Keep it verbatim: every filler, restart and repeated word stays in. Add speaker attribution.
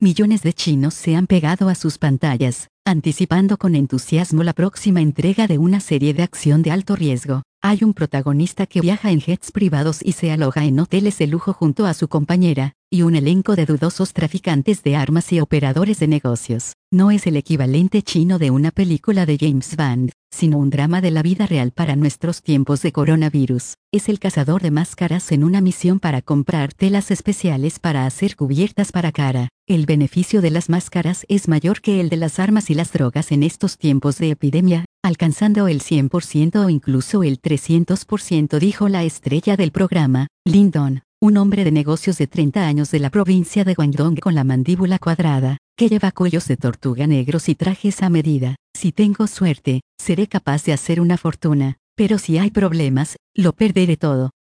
Speaker 1: millones de chinos se han pegado a sus pantallas, anticipando con entusiasmo la próxima entrega de una serie de acción de alto riesgo. Hay un protagonista que viaja en jets privados y se aloja en hoteles de lujo junto a su compañera, y un elenco de dudosos traficantes de armas y operadores de negocios. No es el equivalente chino de una película de James Bond, sino un drama de la vida real para nuestros tiempos de coronavirus. Es el cazador de máscaras en una misión para comprar telas especiales para hacer cubiertas para cara. El beneficio de las máscaras es mayor que el de las armas y las drogas en estos tiempos de epidemia, alcanzando el cien por ciento o incluso el trescientos por ciento, dijo la estrella del programa, Lin Don, un hombre de negocios de treinta años de la provincia de Guangdong con la mandíbula cuadrada, que lleva cuellos de tortuga negros y trajes a medida. Si tengo suerte, seré capaz de hacer una fortuna, pero si hay problemas, lo perderé todo.